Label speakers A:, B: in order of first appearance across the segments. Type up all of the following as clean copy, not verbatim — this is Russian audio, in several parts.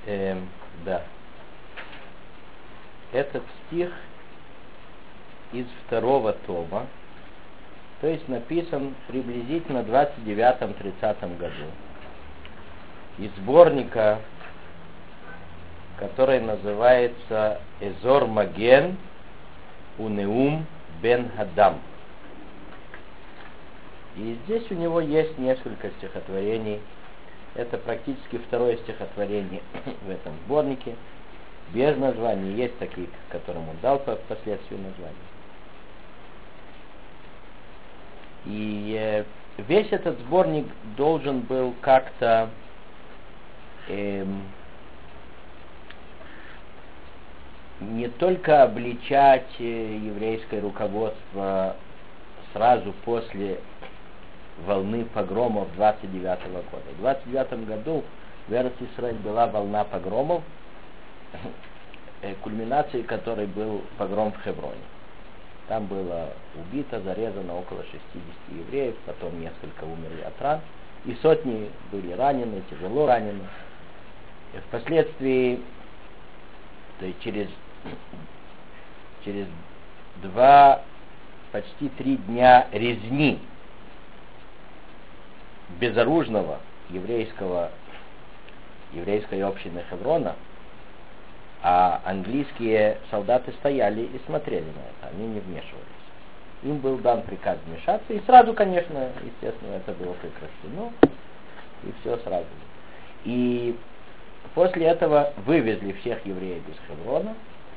A: Да. Этот стих из второго тома, то есть написан приблизительно в 29-30 году, из сборника, который называется «Эзор Маген Унеум Бен Хадам». И здесь у него есть несколько стихотворений. Это практически второе стихотворение в этом сборнике. Без названия. Есть такие, которым он дал впоследствии название. И весь этот сборник должен был как-то не только обличать еврейское руководство сразу после волны погромов 29 года. В 29 году в Эрец-Исраэль была волна погромов, кульминацией которой был погром в Хевроне. Там было убито, зарезано около 60 евреев, потом несколько умерли от ран, и сотни были ранены, тяжело ранены. И впоследствии, то есть через 2, почти 3 дня резни безоружного еврейской общины Хеврона, а английские солдаты стояли и смотрели на это, они не вмешивались. Им был дан приказ вмешаться, и сразу, конечно, естественно, это было прекращено, и все сразу. И после этого вывезли всех евреев из Хеврона,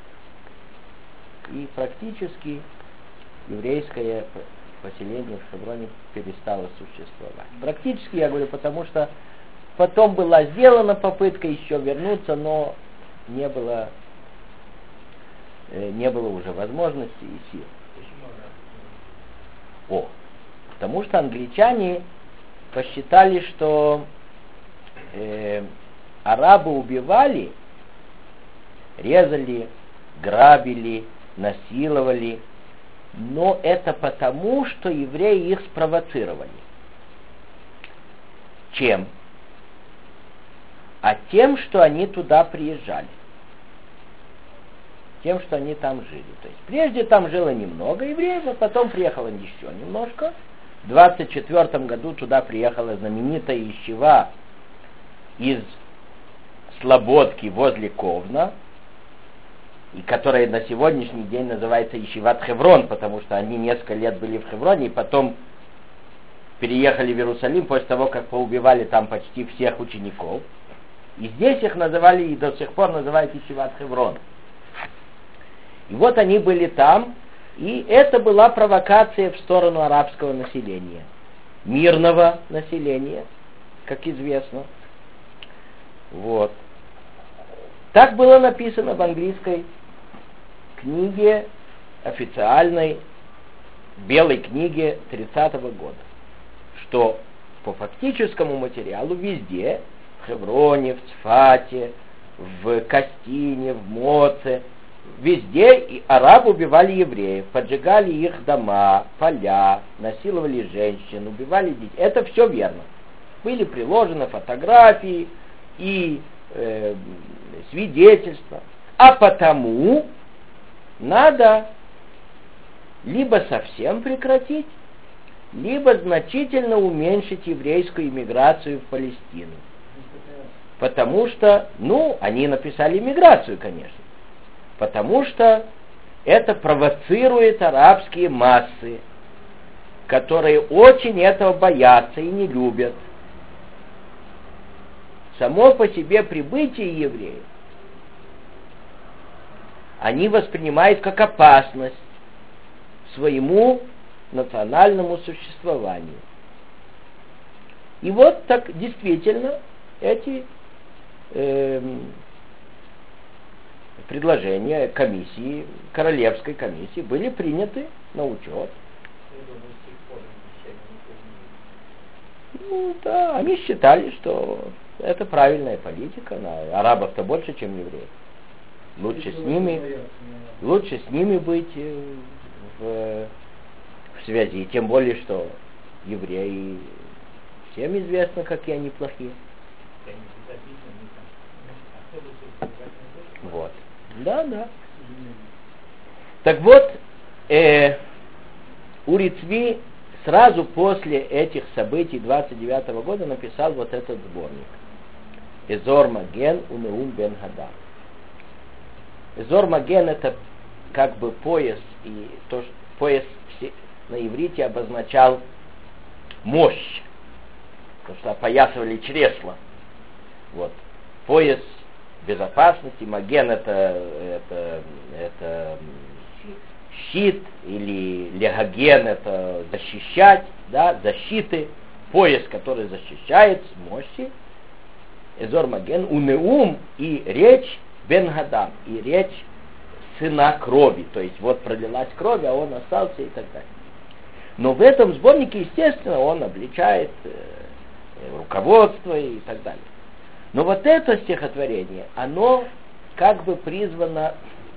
A: и практически еврейское поселение в Хевроне перестало существовать. Практически, я говорю, потому что потом была сделана попытка еще вернуться, но не было уже возможности и сил. Потому что англичане посчитали, что арабы убивали, резали, грабили, насиловали, но это потому, что евреи их спровоцировали. Чем? А тем, что они туда приезжали. Тем, что они там жили. То есть прежде там жило немного евреев, а потом приехало еще немножко. В 24 году туда приехала знаменитая ешива из Слободки возле Ковна, и которая на сегодняшний день называется Ешиват Хеврон, потому что они несколько лет были в Хевроне, и потом переехали в Иерусалим после того, как поубивали там почти всех учеников. И здесь их называли, и до сих пор называют Ешиват Хеврон. И вот они были там, и это была провокация в сторону арабского населения. Мирного населения, как известно. Вот. Так было написано в английской книге, официальной, белой книге 30-го года, что по фактическому материалу везде, в Хевроне, в Цфате, в Кастине, в Моце, везде и арабы убивали евреев, поджигали их дома, поля, насиловали женщин, убивали детей. Это все верно. Были приложены фотографии и свидетельства. А потому надо либо совсем прекратить, либо значительно уменьшить еврейскую иммиграцию в Палестину. Потому что, они написали иммиграцию, конечно. Потому что это провоцирует арабские массы, которые очень этого боятся и не любят. Само по себе прибытие евреев они воспринимают как опасность своему национальному существованию. И вот так действительно эти предложения комиссии, королевской комиссии, были приняты на учет. Да, они считали, что это правильная политика, на арабов-то больше, чем евреев. Лучше с ними быть в связи, тем более, что евреи всем известно, какие они плохие. Да, да. Так вот, Ури Цви сразу после этих событий 29 года написал вот этот сборник. Эзор Маген Унеум Бен Хадам. Эзор Маген это как бы пояс, и то, что пояс на иврите обозначал мощь, потому что опоясывали чресла. Вот. Пояс безопасности, маген это щит, или легаген это защищать, да, защиты, пояс, который защищает с мощи. Эзор Маген, Унеум и речь Бен Гадам, и речь сына крови, то есть вот пролилась кровь, а он остался и так далее. Но в этом сборнике, естественно, он обличает руководство и так далее. Но вот это стихотворение, оно как бы призвано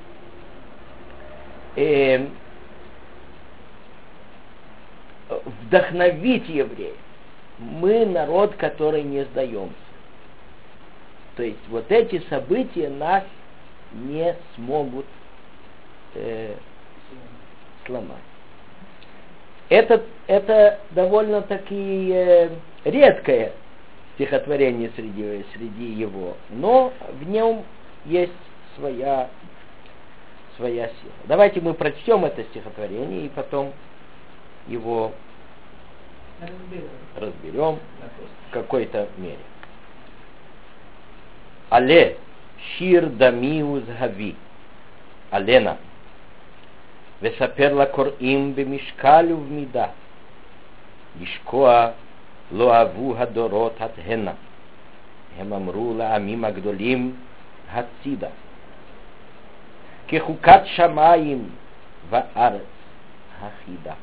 A: вдохновить евреев. Мы народ, который не сдаемся. То есть вот эти события нас не смогут сломать. Это довольно-таки редкое стихотворение среди его, но в нем есть своя сила. Давайте мы прочтем это стихотворение и потом его разберем в какой-то мере. Але шир дамиуз хави алена וספר לקוראים במשקל ובמידה לשקוע לא אהבו הדורות עד הנה הם אמרו לעמים הגדולים הצידה כחוקת שמיים וארץ החידה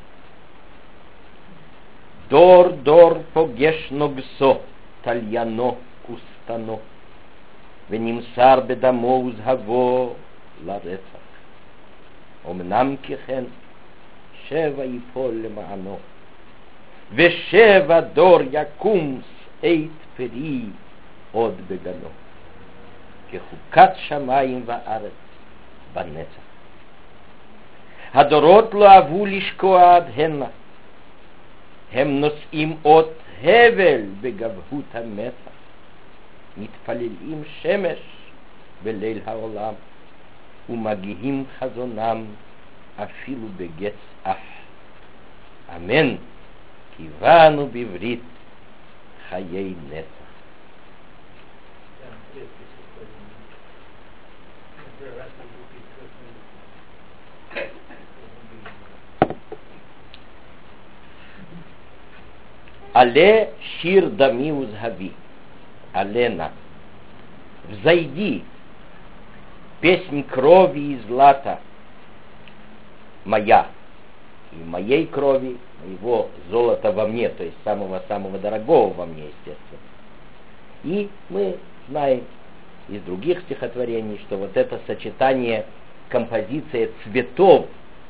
A: דור דור פוגש נוגסו תליינו וסתנו ונמסר בדמו וזהבו לרצח אמנם ככן שבע יפול למענו ושבע דור יקום שאת פרי עוד בגנו כחוקת שמיים וארץ בנצח הדורות לא אהבו לשקוע עד הנה הם נושאים אות הבל בגבהות המצח מתפללים שמש בליל העולם ומגיעים חזונם אפילו בגץ אף. אמן, קיוונו בברית חיי נצח. עלה שיר דמי וזהבי, עלנה, взойди, песнь крови и злата моя, и моей крови, моего золота во мне, то есть самого-самого дорогого во мне, естественно. И мы знаем из других стихотворений, что вот это сочетание, композиция цветов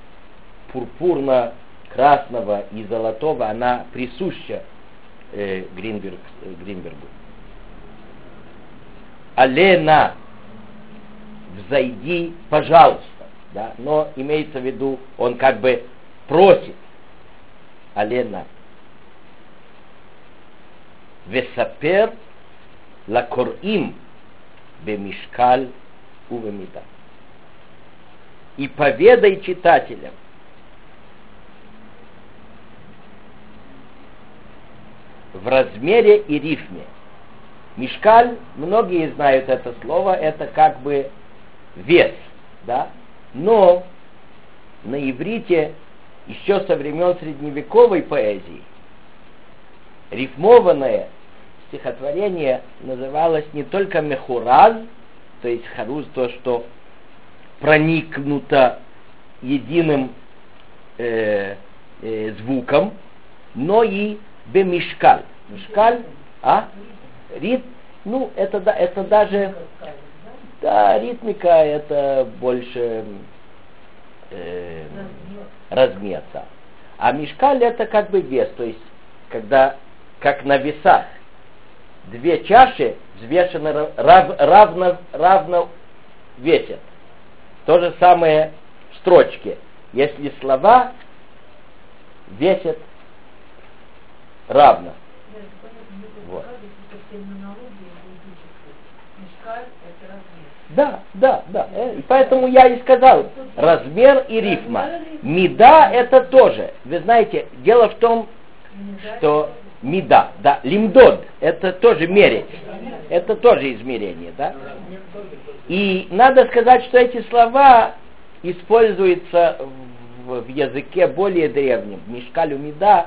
A: пурпурно-красного и золотого, она присуща Гринбергу. Алена, взойди, пожалуйста, да, но имеется в виду, он как бы просит, Алена, весапер лакорим бемишкаль увемида, и поведай читателям в размере и рифме. Мишкаль, многие знают это слово, это как бы вес, да, но на иврите еще со времен средневековой поэзии рифмованное стихотворение называлось не только мехураз, то есть харуз, то, что проникнуто единым звуком, но и бемишкаль. Мишкаль, это даже, да, ритмика это больше размеца. А мишкаль это как бы вес, то есть когда, как на весах, две чаши взвешены равно весят. То же самое в строчке. Если слова весят равно. Вот. Да. И поэтому я и сказал, размер и рифма. Мида это тоже. Вы знаете, дело в том, что мида, да, лимдод, это тоже мерить. Это тоже измерение, да. И надо сказать, что эти слова используются в языке более древнем, в мишкалю мида,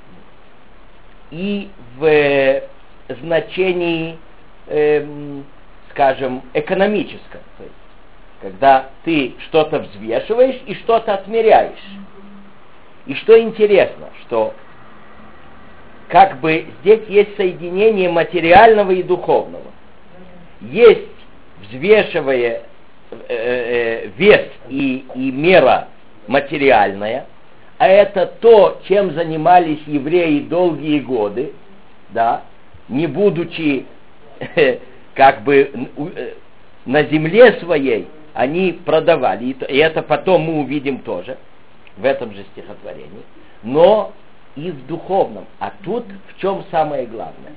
A: и в значении, скажем, экономическом. То есть, когда ты что-то взвешиваешь и что-то отмеряешь. И что интересно, что как бы здесь есть соединение материального и духовного. Есть взвешивая вес и мера материальная, а это то, чем занимались евреи долгие годы, да, не будучи как бы на земле своей, они продавали, и это потом мы увидим тоже в этом же стихотворении, но и в духовном. А тут в чем самое главное?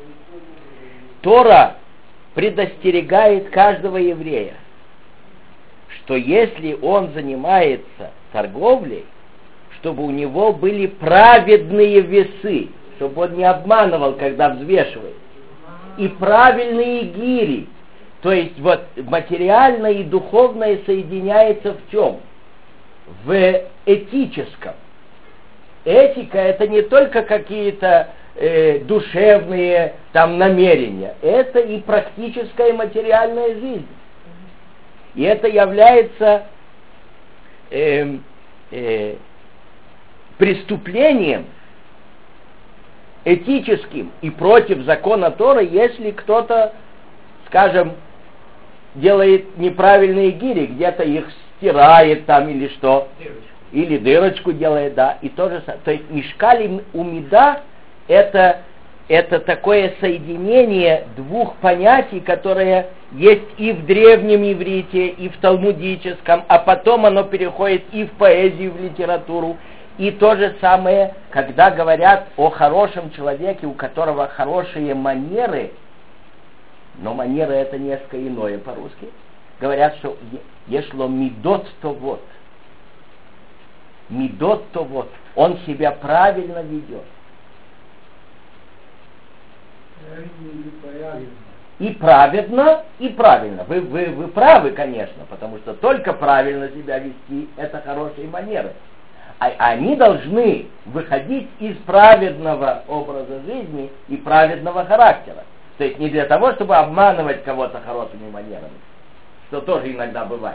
A: Тора предостерегает каждого еврея, что если он занимается торговлей, чтобы у него были праведные весы, чтобы он не обманывал, когда взвешивает, и правильные гири. То есть вот материальное и духовное соединяется в чем? В этическом. Этика это не только какие-то душевные там намерения, это и практическая материальная жизнь. И это является преступлением этическим и против закона Торы, если кто-то, скажем, делает неправильные гири, где-то их стирает там или что, или дырочку делает, да, и то же самое. То есть мишкаль умида это такое соединение двух понятий, которые есть и в древнем иврите, и в талмудическом, а потом оно переходит и в поэзию, в литературу. И то же самое, когда говорят о хорошем человеке, у которого хорошие манеры, но манеры это несколько иное по-русски, говорят, что ешло мидот то вот. Мидот то вот. Он себя правильно ведет. И праведно, и правильно. Вы правы, конечно, потому что только правильно себя вести это хорошие манеры. Они должны выходить из праведного образа жизни и праведного характера. То есть не для того, чтобы обманывать кого-то хорошими манерами, что тоже иногда бывает.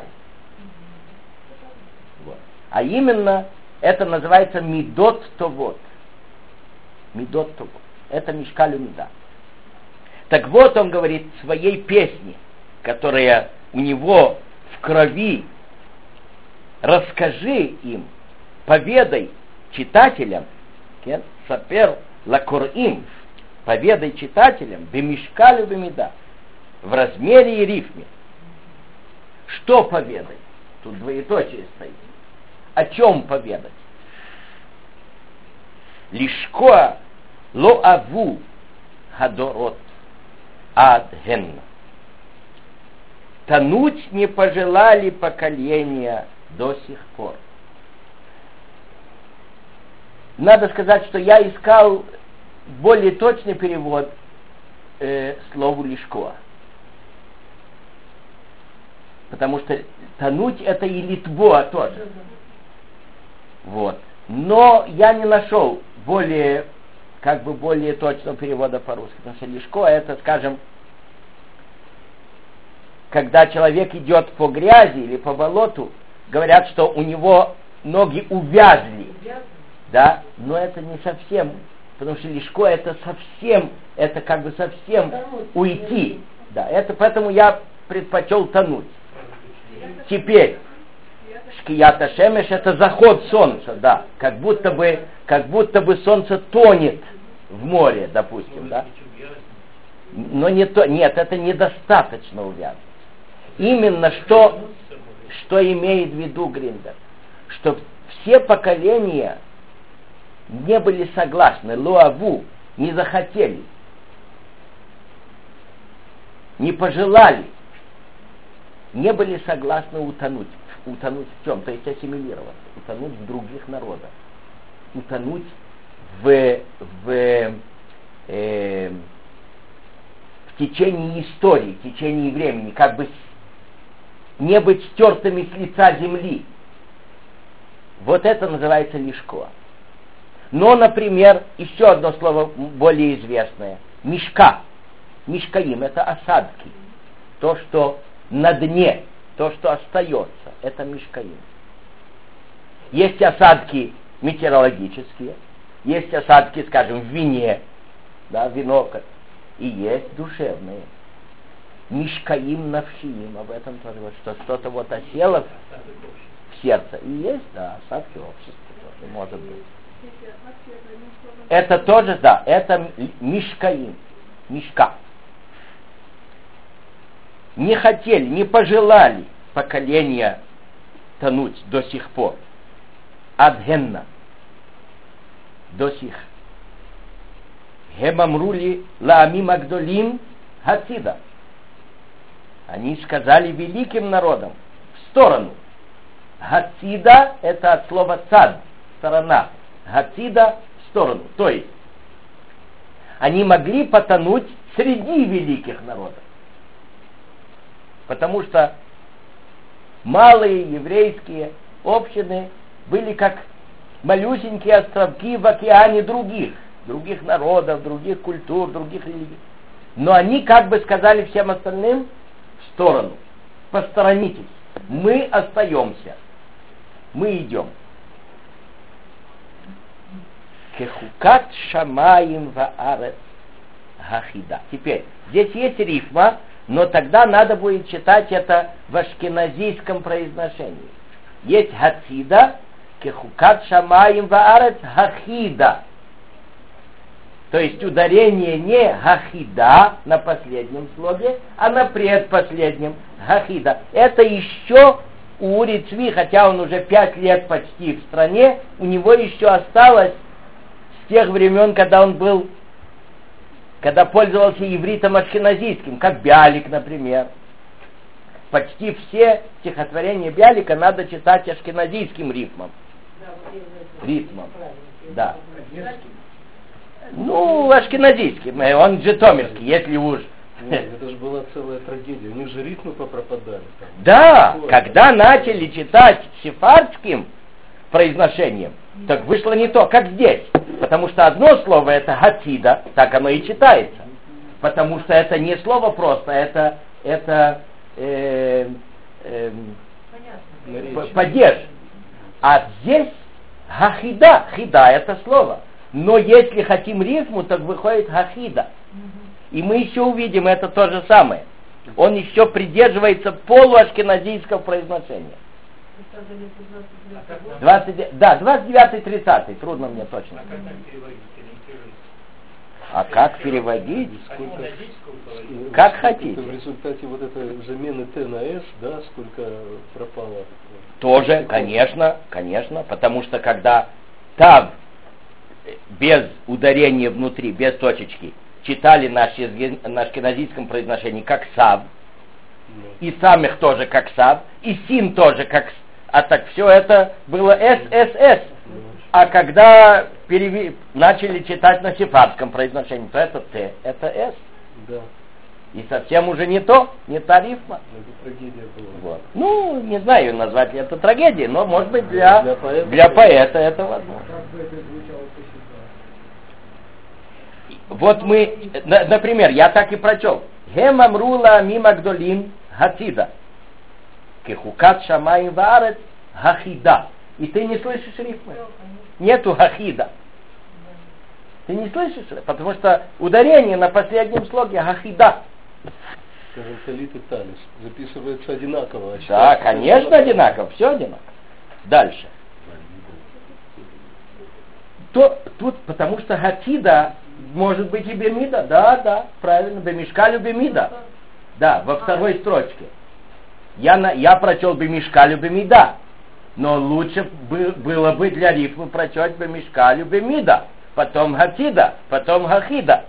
A: Вот. А именно это называется мидот товот. Мидот товот. Это мишкаль умида. Так вот он говорит в своей песне, которая у него в крови: расскажи им, поведай читателям, сапер лакорим, поведай читателям, бемишкалю бемида, в размере и рифме. Что поведать? Тут двоеточие стоит. О чем поведать? Лишкоа ло аву хадорот адгенна. Тонуть не пожелали поколения до сих пор. Надо сказать, что я искал более точный перевод слову лишкоа. Потому что тонуть это и литбоа тоже. Вот. Но я не нашел более точного перевода по-русски. Потому что лишкоа это, скажем, когда человек идет по грязи или по болоту, говорят, что у него ноги увязли. Да, но это не совсем, потому что лишко это совсем уйти. Да, это поэтому я предпочел тонуть. Теперь шкията шемеш это заход солнца, да, как будто бы солнце тонет в море, допустим, да. Но нет, это недостаточно увязнуть. Именно что что имеет в виду Гриндер? Что все поколения не были согласны, луаву, не захотели, не пожелали, не были согласны утонуть. Утонуть в чем? То есть ассимилироваться, утонуть в других народах, утонуть в течение истории, в течение времени, как бы не быть стертыми с лица земли. Вот это называется лишко. Но, например, еще одно слово более известное. Мишка. Мишкаим — это осадки. То, что на дне, то, что остается, это мишкаим. Есть осадки метеорологические, есть осадки, скажем, в вине, да, вино, и есть душевные. Мишкаим навшиим, об этом тоже, вот, что что-то вот осело в сердце. И есть, да, осадки общества, тоже, может быть. Это тоже, да, это мишкаим, мишка. Не хотели, не пожелали поколения тонуть до сих пор. Адгенна. До сих. Гемамрули лаамим агдолим хацида. Они сказали великим народам в сторону. Хацида — это от слова цад, сторона. Хацида — в сторону. То есть они могли потонуть среди великих народов. Потому что малые еврейские общины были как малюсенькие островки в океане других народов, других культур, других религий. Но они как бы сказали всем остальным в сторону. Посторонитесь. Мы остаемся. Мы идем. Кехукат шамаим ваарец хахида. Теперь, здесь есть рифма, но тогда надо будет читать это в ашкеназийском произношении. Есть хацида, кехукат шамаим ваарец хахида. То есть ударение не хахида на последнем слоге, а на предпоследнем хахида. Это еще у Ури Цви, хотя он уже 5 лет почти в стране, у него еще осталось с тех времен, когда пользовался ивритом ашкеназийским, как Биалик, например. Почти все стихотворения Биалика надо читать ашкеназийским ритмом. Да. Ну, ашкеназийским, он житомирский, если уж.
B: Нет, это же была целая трагедия, у них же ритмы попропадали. Там.
A: Да, когда начали читать сефардским произношением, так вышло не то, как здесь. Потому что одно слово это хацида, так оно и читается. Потому что это не слово просто, это падеж. А здесь хахида, хида это слово. Но если хотим рифму, так выходит хахида. И мы еще увидим это то же самое. Он еще придерживается полуашкеназийского произношения. 29-30, трудно мне точно. А как переводить? Как хотите.
B: В результате вот этой замены Т на С, да, сколько пропало?
A: Тоже, конечно, потому что когда Тав без ударения внутри, без точечки, читали на ашкеназийском произношении как Сав, и Самих тоже как Сав, и Син тоже как Сав. А так все это было ССС. А когда начали читать на сефардском произношении, то это Т, это С.
B: Да.
A: И совсем уже не то, не та рифма.
B: Это трагедия была.
A: Вот. Ну, не знаю, назвать ли это трагедией, но может быть для поэта это возможно. Вот мы, например, я так и прочел. Гем амрула мимагдолим хацида. Кехукат шамаим ваарец хахида. И ты не слышишь рифмы? Нету хахида. Ты не слышишь? Потому что ударение на последнем слоге хахида.
B: Скажем, талит и талис записывается одинаково.
A: Да, конечно, одинаково, все одинаково. Дальше. Тут, потому что хатида может быть и бемида. Да, правильно, бемишкалю бемида. Да, во второй строчке. я прочел бемишкалю бемида. Но лучше было бы для рифмы прочесть бемишкалю бемида. Потом хатида, потом хахида.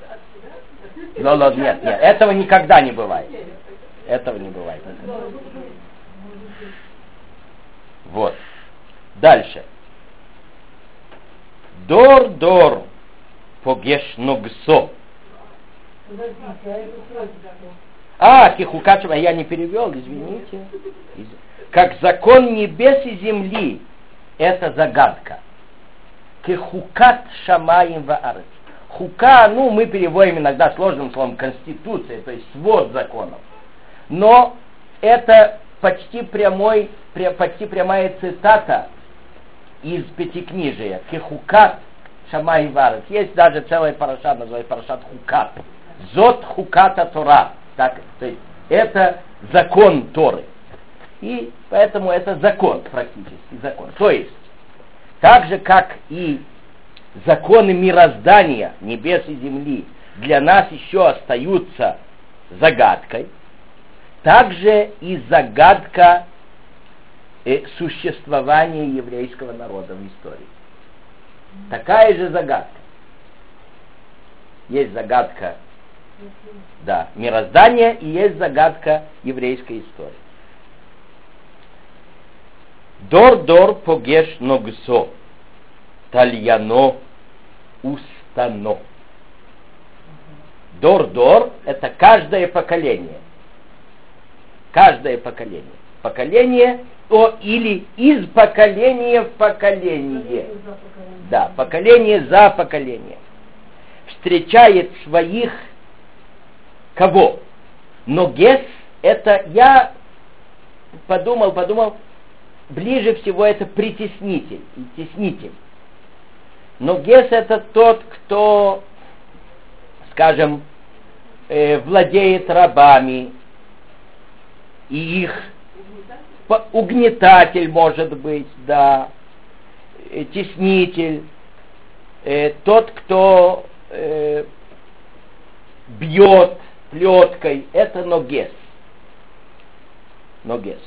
A: Нет, этого никогда не бывает. Этого не бывает. Вот. Дальше. Дор погеш ногсо. Кихукачева, я не перевел, извините. Как закон небес и земли, это загадка. Кихукат шамаим ваарец. Хука, мы переводим иногда сложным словом конституция, то есть свод законов. Но это почти прямая цитата из Пятикнижия. Кихукат шамаим ваарец. Есть даже целая параша, называется парашат Хукат. Зот хуката Тора. Так, то есть это закон Торы. И поэтому это закон, практически закон. То есть, так же как и законы мироздания, небес и земли, для нас еще остаются загадкой, также и загадка существования еврейского народа в истории. Такая же загадка. Есть загадка мироздания и есть загадка еврейской истории. Дор погеш ногсо, тальяно устано. Дор это каждое поколение. Каждое поколение. Поколение или из поколения в поколение. Да, поколение за поколение. Встречает своих кого? Ногес это, я подумал, ближе всего это притеснитель и теснитель. Ногес это тот, кто, скажем, владеет рабами, и их угнетатель может быть, да, теснитель, тот, кто бьет плеткой, это ногес. Ногес.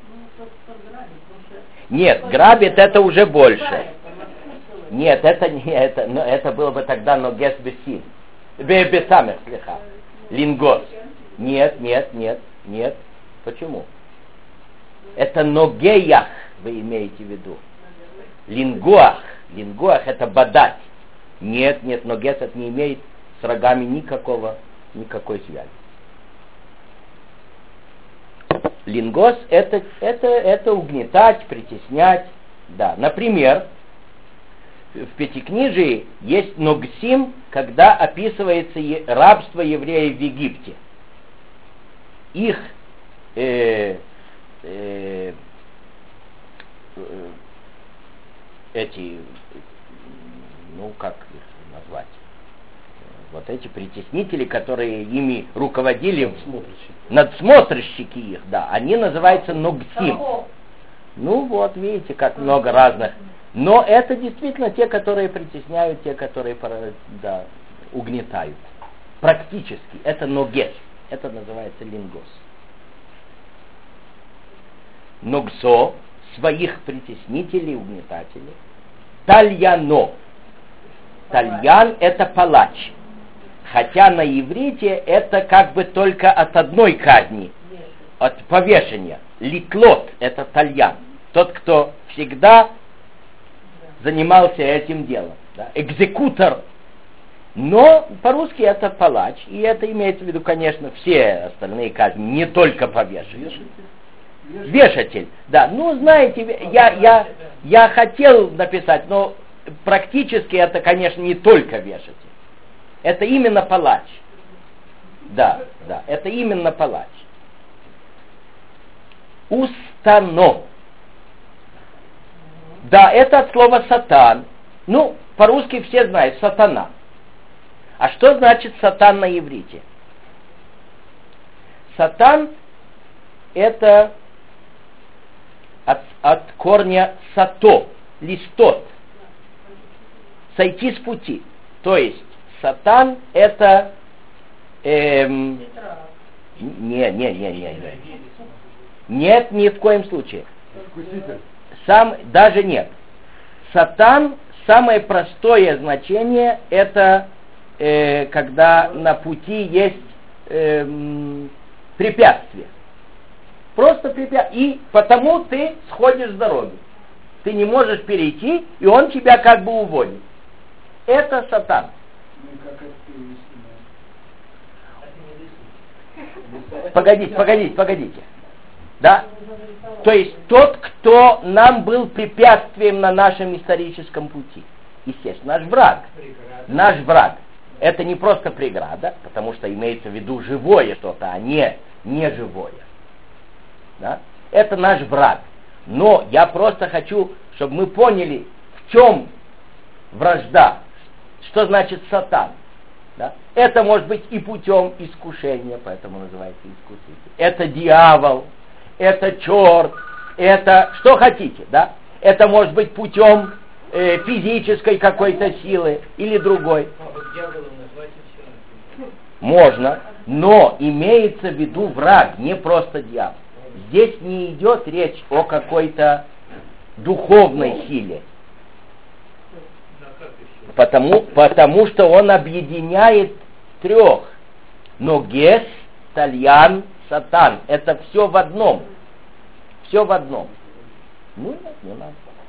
A: Нет, грабит это уже больше. Нет, это не это, но это было бы тогда ногес бесин. Бесамех слеха. Лингос. Нет. Почему? Это ногеях вы имеете в виду. Лингоах это бодать. Нет, ногес это не имеет с рогами никакой связи. Лингос это угнетать, притеснять. Да, например, в Пятикнижии есть ногсим, когда описывается рабство евреев в Египте. Их эти, как их назвать? Вот эти притеснители, которые ими руководили, надсмотрщики их, да, они называются ногсим. Видите, как много разных. Но это действительно те, которые притесняют, те, которые угнетают. Практически. Это ногес. Это называется лингос. Ногсо, своих притеснителей, угнетателей. Тальяно. Тальян это палач. Хотя на иврите это как бы только от одной казни, от повешения. Литлот это тальян. Тот, кто всегда занимался этим делом. Да? Экзекутор. Но по-русски это палач. И это имеется в виду, конечно, все остальные казни, не только повешение. Вешатель. Да, знаете, я хотел написать, но практически это, конечно, не только вешатель. Это именно палач. Да, это именно палач. Устано. Да, это от слова сатан. По-русски все знают, сатана. А что значит сатан на иврите? Сатан это от корня сато, листот. Сойти с пути. То есть сатан это не. Нет, ни в коем случае.
B: Искуситель.
A: Даже нет. Сатан, самое простое значение, это когда на пути есть препятствие. Просто препятствие. И потому ты сходишь с дороги. Ты не можешь перейти, и он тебя как бы уводит. Это Сатан. Погодите. Да? То есть тот, кто нам был препятствием на нашем историческом пути. Естественно, наш враг. Это не просто преграда, потому что имеется в виду живое что-то, а не живое. Да? Это наш враг. Но я просто хочу, чтобы мы поняли, в чем вражда. Что значит Сатан? Да? Это может быть и путем искушения, поэтому называется искуситель. Это дьявол, это черт, это что хотите, да? Это может быть путем физической какой-то силы или другой. Можно, но имеется в виду враг, не просто дьявол. Здесь не идет речь о какой-то духовной силе. Потому что он объединяет трех. Но Гес, Тальян, Сатан. Это все в одном. Все в одном. Ну нет, не надо.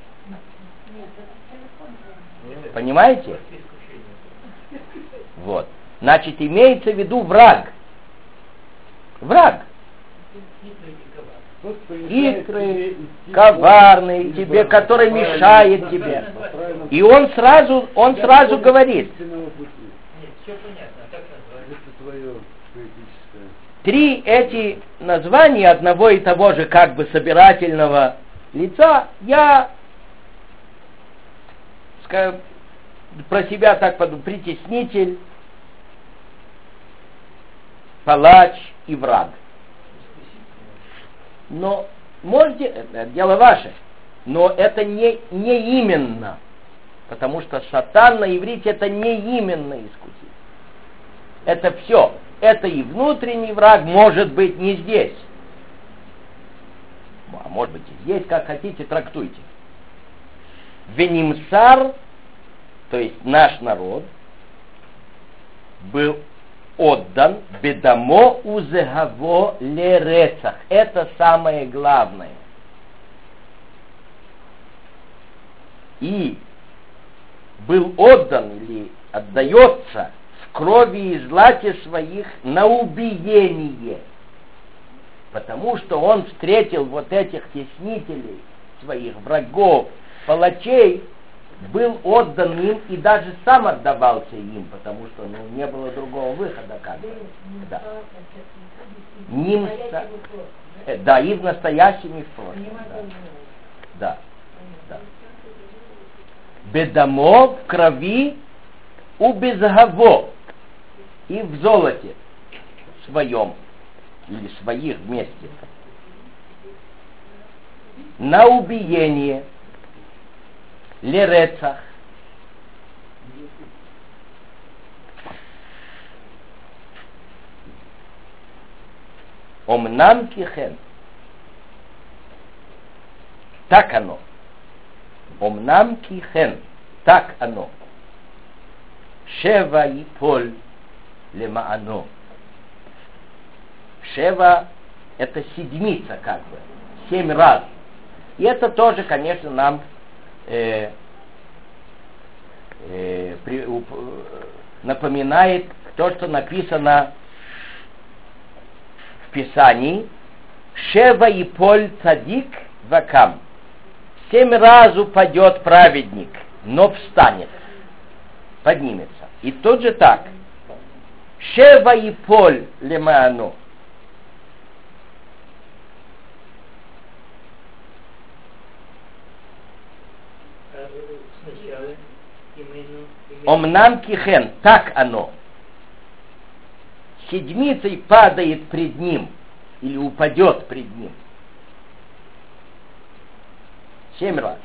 A: Понимаете? Вот. Значит, имеется в виду враг. Враг. Хитрый, коварный тебе, который мешает тебе. И он сразу говорит. Три эти названия одного и того же как бы собирательного лица я про себя так подумал: притеснитель, палач и враг. Но можете, это дело ваше, но это не именно, потому что Сатан на иврите это не именно искуситель. Это все. Это и внутренний враг, может быть, не здесь. А может быть и здесь, как хотите, трактуйте. Венимсар, то есть наш народ, был отдан бедамо узегаво лерецах. Это самое главное. И был отдан или отдается в крови и злате своих на убиение. Потому что он встретил вот этих теснителей, своих врагов, палачей, был отдан им и даже сам отдавался им, потому что не было другого выхода как бы. Да. Да, и в настоящем, и в прошлом. Да. Бедамо в крови у безгаво и в золоте своем или своих вместе на убиение лерецах. Омнам кихен. Так оно. Омнам кихен. Так оно. Шева и поль лемаано. Шева — это седмица как бы. 7 раз. И это тоже, конечно, нам напоминает то, что написано в Писании: Шева и поль цадик вакам. 7 раз упадет праведник, но встанет, поднимется. И тут же так: Шева и поль лемаано. Омнам кихен, так оно. Седмицей падает пред ним, или упадет пред ним. 7 раз.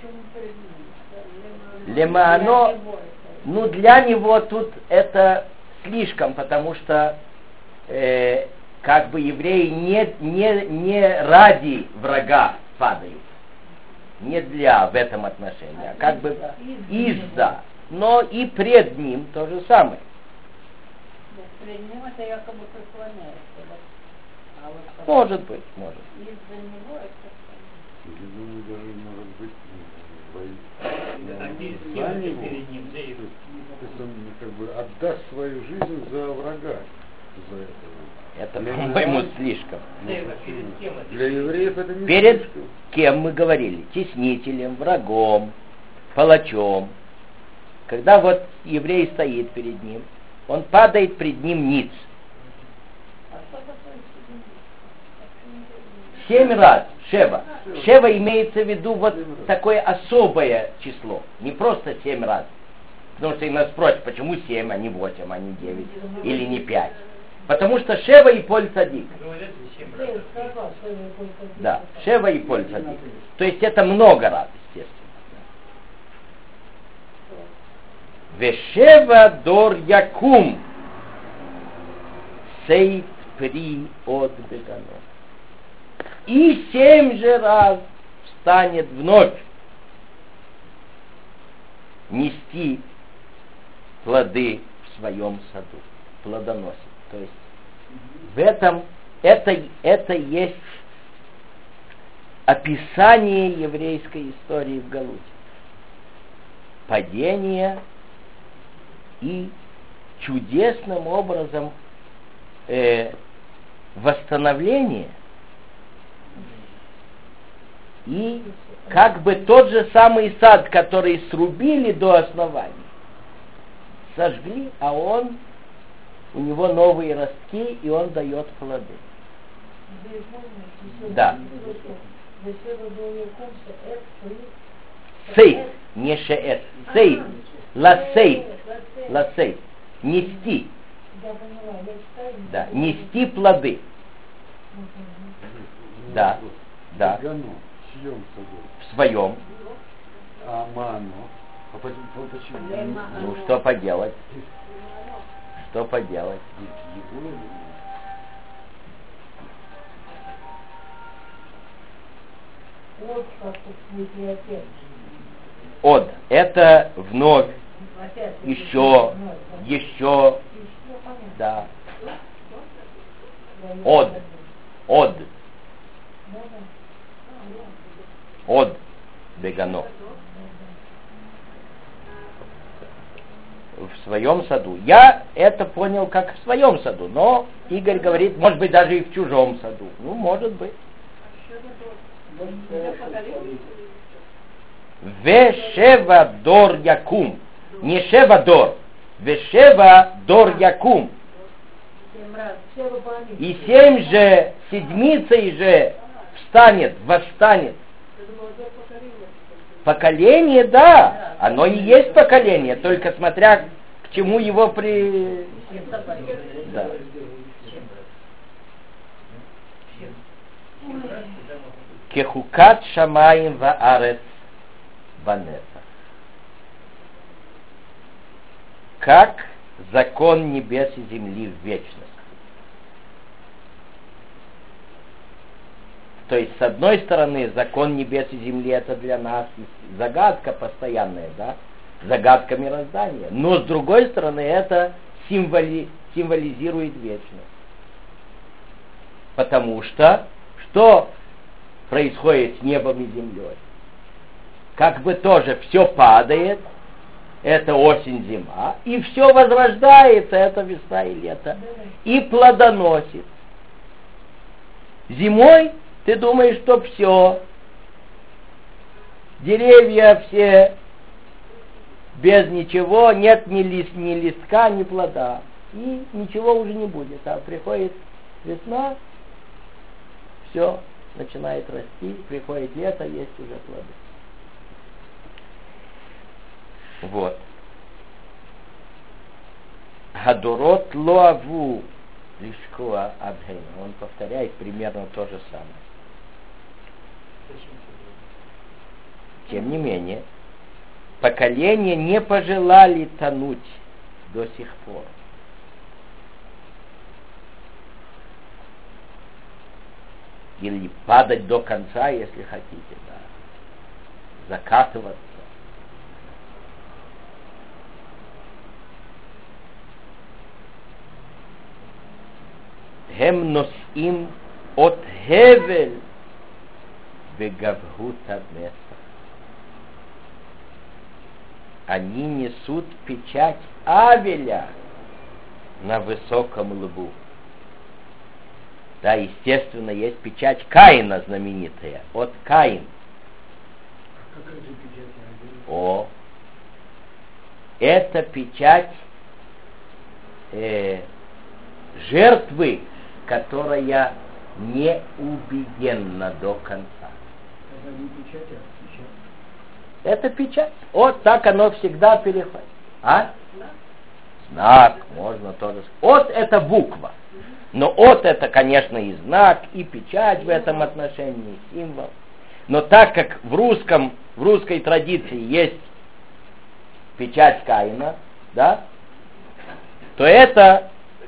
A: Лемаано, для него тут это слишком, потому что как бы евреи не ради врага падают. Не для в этом отношении, а как бы из-за. Но и пред ним то же самое.
C: Пред ним это якобы преклоняется, да? А вот
A: Может быть.
C: Из-за него это...
D: Я думаю, даже может быть
E: перед ним,
D: то есть он как бы отдаст свою жизнь за врага, за этого.
A: Это, по-моему, слишком.
D: Для евреев это не
A: Перед
D: слишком.
A: кем мы говорили? Теснителем, врагом, палачом. Когда вот еврей стоит перед ним, он падает пред ним ниц. 7 раз. Шева. Шева имеется в виду вот такое особое число. Не просто 7 раз. Потому что и нас спросят, почему 7, а не 8, а не 9, или не 5. Потому что Шева и Поль Цадик. Да, Шева и Поль Цадик. То есть это много раз, естественно. Вешева дор якум сей при от бегано. И 7 же раз встанет вновь нести плоды в своем саду, плодоносит. То есть в этом это есть описание еврейской истории в Галуте. Падение и чудесным образом восстановление. И как бы тот же самый сад, который срубили до основания, сожгли, а у него новые ростки, и он дает плоды. Да. Сейф, не шеэт. Сейф. Ласейф. Ласейф. Нести. Да. Нести плоды. Да. Да. В своем.
D: А ману. А почему?
A: Ну, что поделать? Что поделать? От. Это вновь. Еще. Да. От. Бегано. В своем саду. Я это понял как в своем саду, но Игорь говорит, может быть, даже и в чужом саду. Ну, может быть. Вешева дор якум. Не шева дор. Вешева дор якум. И 7 же, седмицей же восстанет. Поколение, да, оно и есть поколение, только смотря к чему его Да. Кехукат шамаим ваарец банета. Как закон небес и земли в вечность. То есть, с одной стороны, закон небес и земли это для нас загадка постоянная, да? Загадка мироздания. Но с другой стороны, это символизирует вечность. Потому что происходит с небом и землей? Как бы тоже все падает, это осень, зима, и все возрождается, это весна и лето, и плодоносит. Зимой ты думаешь, что все, деревья все без ничего, нет ни листка, ни плода, и ничего уже не будет. А приходит весна, все начинает расти, приходит лето, есть уже плоды. Вот. Гадорот лоаву лишкоа абхейна. Он повторяет примерно то же самое. Тем не менее, поколения не пожелали тонуть до сих пор. или падать до конца, если хотите, да, закатываться. Хем носим от хевель вегавгут адмеса. Они несут печать Авеля на высоком лбу. Да, естественно, есть печать Каина знаменитая, от Каин.
E: Какая же печать Авеля?
A: О, это печать жертвы, которая не убиенна до конца.
E: Это не печать, а печать.
A: Это печать. Вот так оно всегда переходит. А? Знак, можно тоже. От это буква. Но от это, конечно, и знак, и печать в этом отношении, символ. Но так как в русской традиции есть печать Каина, да, то это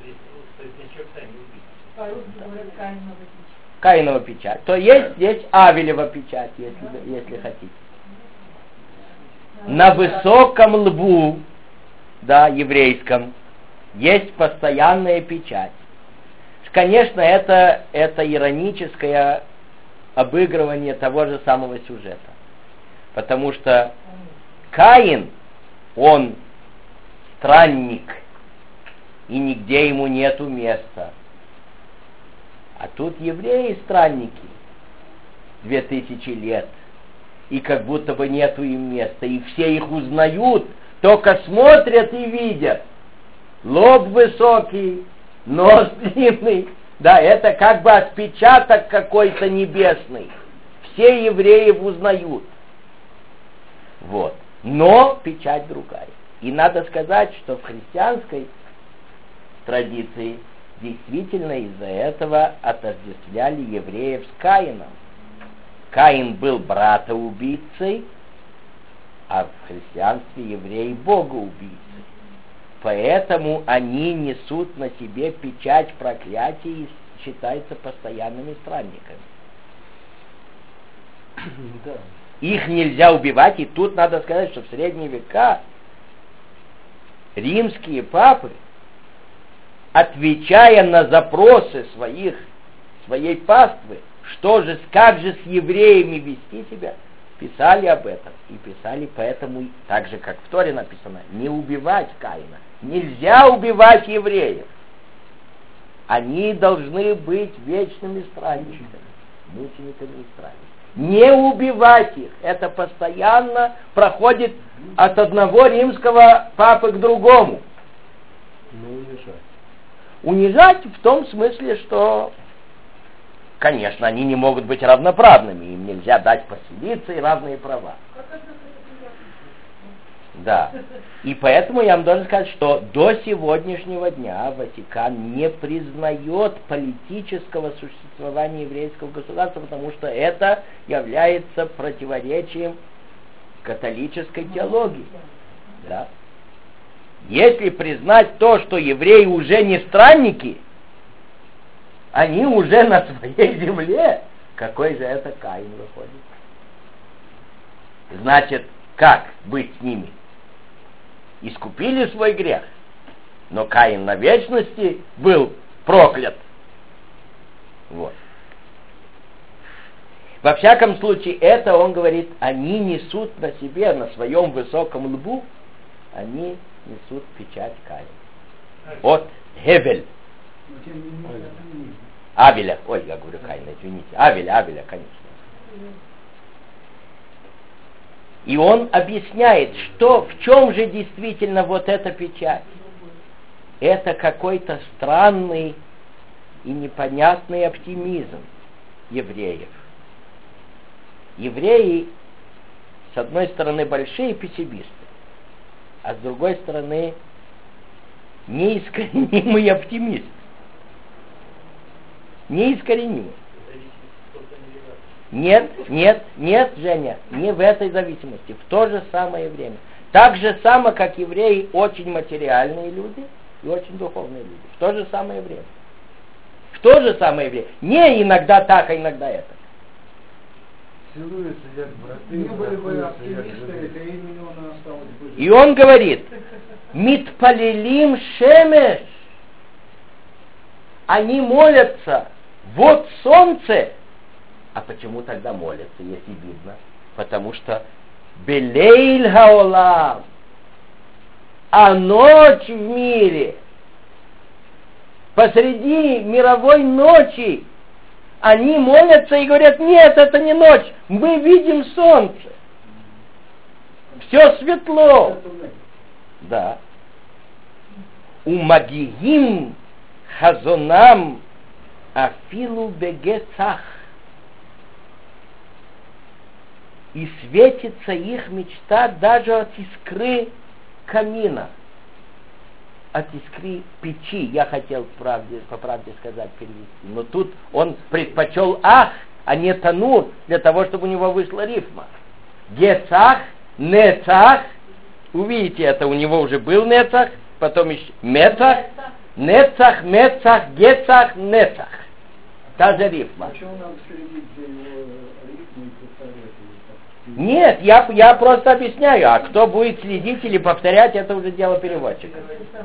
A: Каинова печать. То есть здесь Авелева печать, если хотите. На высоком лбу, да, еврейском, есть постоянная печать. Конечно, это ироническое обыгрывание того же самого сюжета. Потому что Каин, он странник, и нигде ему нету места. А тут евреи странники 2000 лет, и как будто бы нету им места, и все их узнают, только смотрят и видят. Лоб высокий, нос длинный, да, это как бы отпечаток какой-то небесный. Все евреи узнают. Вот. Но печать другая. И надо сказать, что в христианской традиции действительно из-за этого отождествляли евреев с Каином. Каин был братоубийцей, а в христианстве евреи богоубийцы. Поэтому они несут на себе печать проклятия и считаются постоянными странниками.
B: Да.
A: Их нельзя убивать, и тут надо сказать, что в средние века римские папы, отвечая на запросы своей паствы, как же с евреями вести себя, писали об этом. И писали поэтому, так же как в Торе написано, не убивать Каина. Нельзя убивать евреев. Они должны быть вечными странниками, мучениками и странниками. Не убивать их. Это постоянно проходит от одного римского папы к другому.
B: Но унижать.
A: Унижать в том смысле, что, конечно, они не могут быть равноправными. Им нельзя дать поселиться и равные права. Да. И поэтому я вам должен сказать, что до сегодняшнего дня Ватикан не признает политического существования еврейского государства, потому что это является противоречием католической теологии. Да. Если признать то, что евреи уже не странники, они уже на своей земле, какой же это Каин выходит? Значит, как быть с ними? Искупили свой грех, но Каин на вечности был проклят. Вот. Во всяком случае, это, он говорит, они несут на себе, на своем высоком лбу, они несут печать Каина. От Хевель. Авеля. Ой, я говорю Каина, извините. Авеля, конечно. И он объясняет, что в чем же действительно вот эта печать. Это какой-то странный и непонятный оптимизм евреев. Евреи, с одной стороны, большие пессимисты, а с другой стороны, неискоренимый оптимист. Неискоренимый. Нет, Женя, не в этой зависимости, в то же самое время. Так же само, как евреи, очень материальные люди и очень духовные люди. В то же самое время. В то же самое еврей. Не иногда так, а иногда это.
D: Целуются як браты,
E: Не были бы
D: братуются як
E: оптимисты,
D: жены.
E: это именно он осталось бы.
A: И он говорит, митпалилим шемеш, они молятся, вот солнце. А почему тогда молятся, если видно? Потому что белейль хаолам, а ночь в мире, посреди мировой ночи, они молятся и говорят, нет, это не ночь, мы видим солнце. Все светло. Да. Умагигим хазонам афилу бегецах. И светится их мечта даже от искры камина, от искры печи. Я хотел по правде сказать перевести. Но тут он предпочел ах, а не танур, для того, чтобы у него вышла рифма. Гецах, нецах. Увидите, это у него уже был нецах, потом еще мецах, нецах, мецах, гецах, нецах. Та же рифма.
E: Почему нам следить за его рифмой и повторять ее?
A: Нет, я просто объясняю, а кто будет следить или повторять, это уже дело переводчика.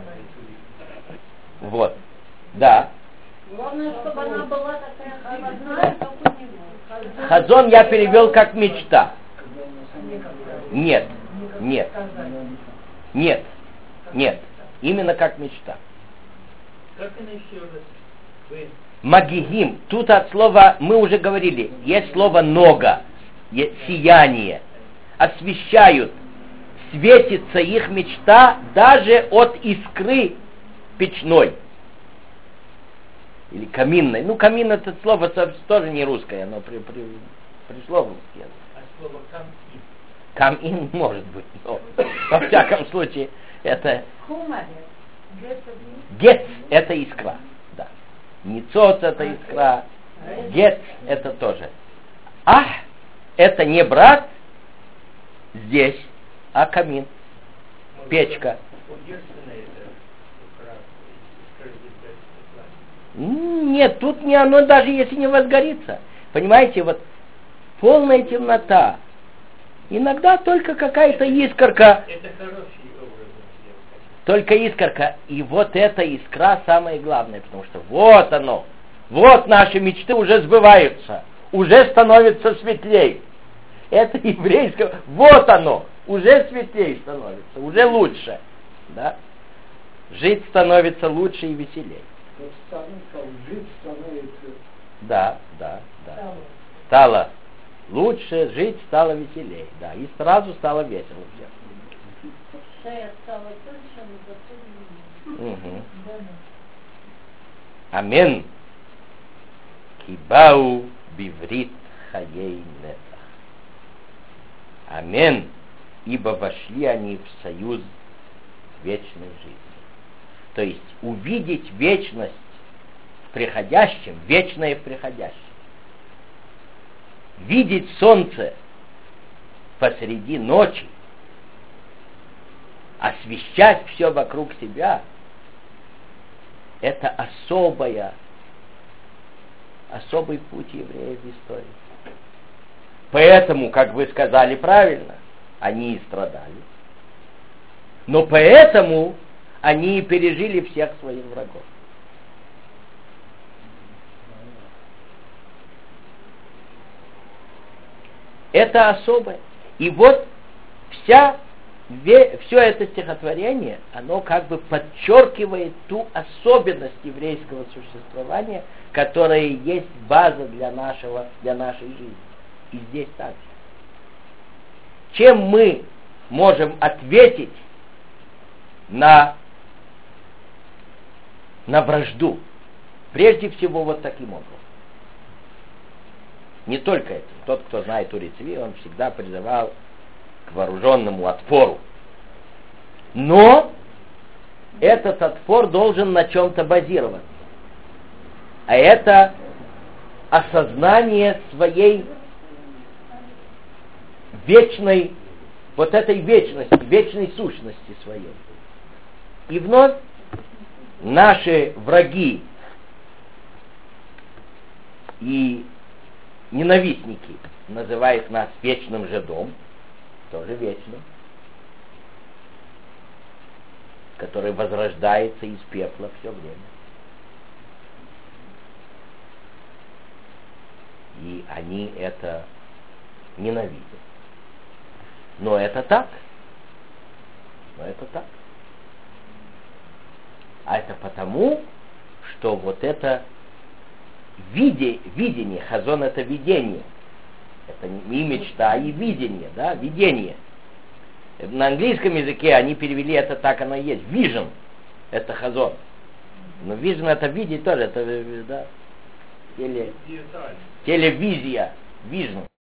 A: Вот, да.
C: Главное, чтобы она была такая холодная, как у него.
A: Хазон я перевел как мечта. Нет, нет, нет, нет, именно как мечта.
B: Как она еще раз? Вы
A: Магигим, тут от слова, мы уже говорили, есть слово нога, сияние, освещают, светится их мечта даже от искры печной или каминной. Ну, камин это слово тоже не русское, оно пришло в русский язык.
B: а слово камин.
A: Камин может быть, но во всяком случае это
C: Хумарец.
A: гец, это искра, да. Ницоц это искра, гец это тоже. Ах, это не брат здесь, а камин, печка. Нет, тут не оно, даже если не возгорится. Понимаете, вот полная темнота. Иногда только какая-то искорка.
B: Это хороший образ.
A: Только искорка. И вот эта искра самое главное, потому что вот оно. Вот наши мечты уже сбываются. Уже становится светлей. Это еврейское. Вот оно. Уже светлей становится. Уже лучше. Да? Жить становится лучше и веселей.
E: Вот жить становится.
A: Да. Стало лучше, жить стало веселей. Да. И сразу стало весело всем.
C: Шея стала тоньше, но зато не
A: Угу. Амен. Кибау биврит хаей нецах. Амен. Ибо вошли они в союз вечной жизни. То есть увидеть вечность в приходящем, вечное в приходящем. Видеть солнце посреди ночи, освещать все вокруг себя, это особый путь евреев в истории. Поэтому, как вы сказали правильно, они и страдали. Но поэтому они и пережили всех своих врагов. Это особое. И вот все это стихотворение, оно как бы подчеркивает ту особенность еврейского существования, которая есть база для нашей жизни. И здесь так же. Чем мы можем ответить на вражду? Прежде всего вот таким образом. Не только этим. Тот, кто знает Ури Цви, он всегда призывал к вооруженному отпору. Но этот отпор должен на чем-то базироваться. А это осознание своей вечной, вот этой вечности, вечной сущности своей. И вновь наши враги И ненавистники называют нас вечным жидом, тоже вечным, который возрождается из пепла все время. И они это ненавидят. Но это так. А это потому, что вот это видение, хазон — это видение. Это не мечта, и видение, да, видение. На английском языке они перевели это так, оно и есть. Vision — это хазон. Но vision — это видеть тоже, это, да, телевизия, vision.